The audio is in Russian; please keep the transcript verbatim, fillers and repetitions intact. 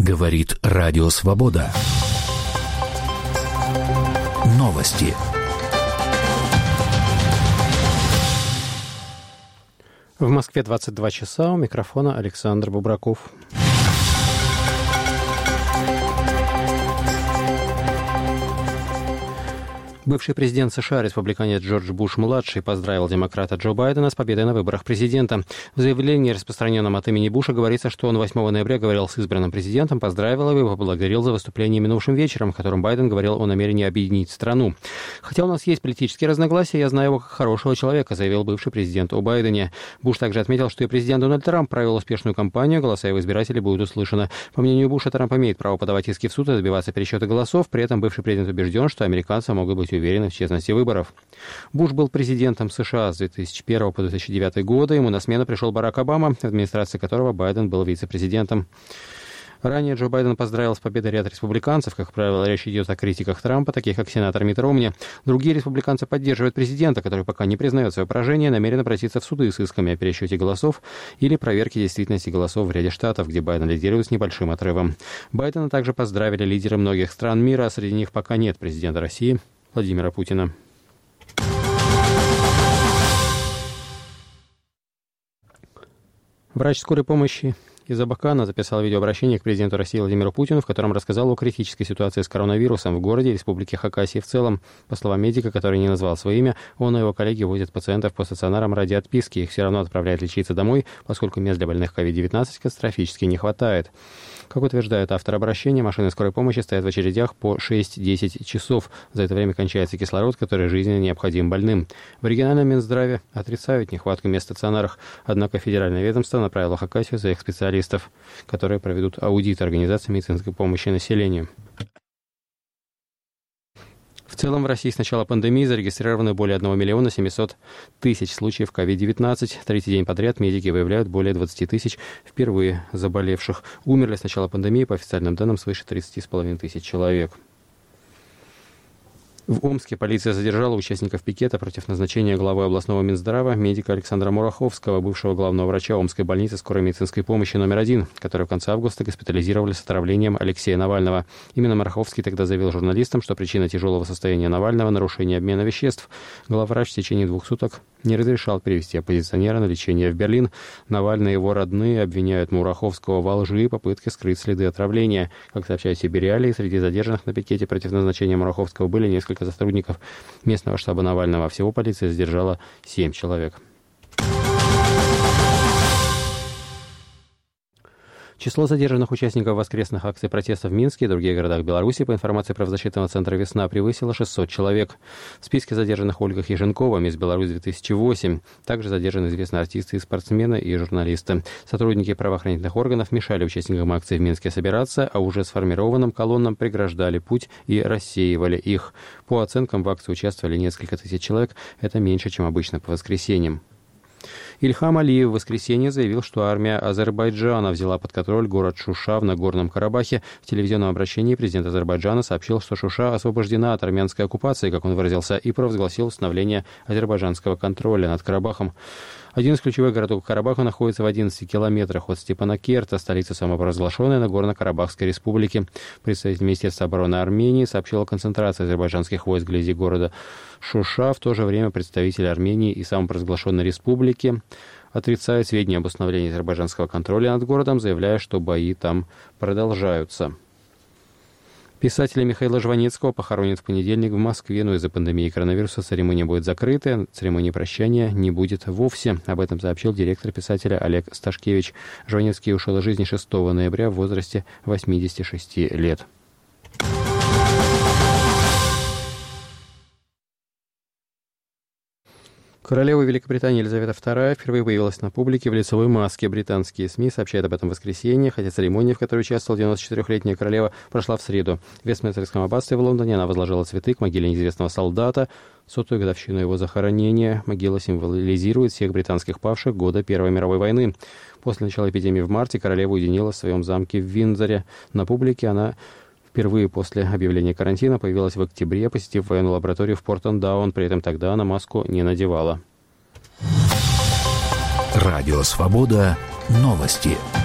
Говорит Радио Свобода. Новости. В Москве двадцать два часа. У микрофона Александр Бубраков. Бывший президент США, республиканец Джордж Буш-младший, поздравил демократа Джо Байдена с победой на выборах президента. В заявлении, распространенном от имени Буша, говорится, что он восьмого ноября говорил с избранным президентом, поздравил его и поблагодарил за выступление минувшим вечером, в котором Байден говорил о намерении объединить страну. «Хотя у нас есть политические разногласия, я знаю его как хорошего человека», заявил бывший президент о Байдене. Буш также отметил, что и президент Дональд Трамп провел успешную кампанию, голоса его избирателей будут услышаны. По мнению Буша, Трамп имеет право подавать иски в суд и добиваться пересчета голосов, при этом бывший президент убежден, что американцы могут быть уверены в честности выборов. Буш был президентом США с две тысячи первого по две тысячи девятый годы. Ему на смену пришел Барак Обама, в администрации которого Байден был вице-президентом. Ранее Джо Байден поздравил с победой ряд республиканцев. Как правило, речь идет о критиках Трампа, таких как сенатор Митт Ромни. Другие республиканцы поддерживают президента, который пока не признает свое поражение, намерен обратиться в суды с исками о пересчете голосов или проверке действительности голосов в ряде штатов, где Байден лидирует с небольшим отрывом. Байдена также поздравили лидеры многих стран мира, а среди них пока нет президента России Владимира Путина. Врач скорой помощи из Абакана записал видеообращение к президенту России Владимиру Путину, в котором рассказал о критической ситуации с коронавирусом в городе и республике Хакасия в целом. По словам медика, который не назвал свое имя, он и его коллеги возят пациентов по стационарам ради отписки. Их все равно отправляют лечиться домой, поскольку мест для больных ковид девятнадцать катастрофически не хватает. Как утверждает автор обращения, машины скорой помощи стоят в очередях по шесть-десять часов. За это время кончается кислород, который жизненно необходим больным. В региональном Минздраве отрицают нехватку мест в стационарах, однако федеральное ведомство направило Хакасию за их специалистов, которые проведут аудит организации медицинской помощи населению. В целом в России с начала пандемии зарегистрировано более одного миллиона семисот тысяч случаев ковид девятнадцать. Третий день подряд медики выявляют более двадцати тысяч впервые заболевших. Умерли с начала пандемии, по официальным данным, свыше тридцати с половиной тысяч человек. В Омске полиция задержала участников пикета против назначения главы областного Минздрава медика Александра Мураховского, бывшего главного врача Омской больницы скорой медицинской помощи номер один, который в конце августа госпитализировали с отравлением Алексея Навального. Именно Мураховский тогда заявил журналистам, что причина тяжелого состояния Навального – нарушение обмена веществ. Главврач в течение двух суток не разрешал перевести оппозиционера на лечение в Берлин. Навальный и его родные обвиняют Мураховского во лжи и попытке скрыть следы отравления. Как сообщают сибиряли, среди задержанных на пикете против назначения Мураховского были несколько сотрудников местного штаба Навального. Всего полиция задержала семь человек. Число задержанных участников воскресных акций протеста в Минске и других городах Беларуси, по информации правозащитного центра «Весна», превысило шестьсот человек. В списке задержанных Ольга Хиженкова, мисс Беларусь две тысячи восемь. Также задержаны известные артисты и спортсмены, и журналисты. Сотрудники правоохранительных органов мешали участникам акции в Минске собираться, а уже сформированным колоннам преграждали путь и рассеивали их. По оценкам, в акции участвовали несколько тысяч человек. Это меньше, чем обычно по воскресеньям. Ильхам Алиев в воскресенье заявил, что армия Азербайджана взяла под контроль город Шуша в Нагорном Карабахе. В телевизионном обращении президент Азербайджана сообщил, что Шуша освобождена от армянской оккупации, как он выразился, и провозгласил установление азербайджанского контроля над Карабахом. Один из ключевых городов Карабаха находится в одиннадцати километрах от Степанакерта, столицы самопровозглашенной Нагорно-Карабахской республики. Представитель Министерства обороны Армении сообщил о концентрации азербайджанских войск вблизи города Шуша. В то же время представители Армении и самопровозглашенной республики отрицают сведения об установлении азербайджанского контроля над городом, заявляя, что бои там продолжаются. Писателя Михаила Жванецкого похоронят в понедельник в Москве, но из-за пандемии коронавируса церемония будет закрыта, церемонии прощания не будет вовсе. Об этом сообщил директор писателя Олег Сташкевич. Жванецкий ушел из жизни шестого ноября в возрасте восьмидесяти шести лет. Королева Великобритании Елизавета вторая впервые появилась на публике в лицевой маске. Британские СМИ сообщают об этом в воскресенье, хотя церемония, в которой участвовала девяносто четырехлетняя королева, прошла в среду. В Вестминстерском аббатстве в Лондоне она возложила цветы к могиле неизвестного солдата. Сотую годовщину его захоронения могила символизирует всех британских павших года Первой мировой войны. После начала эпидемии в марте королева уединилась в своем замке в Виндзоре. На публике она впервые после объявления карантина появилась в октябре, посетив военную лабораторию в Портендаун. При этом тогда она маску не надевала. Радио «Свобода». Новости.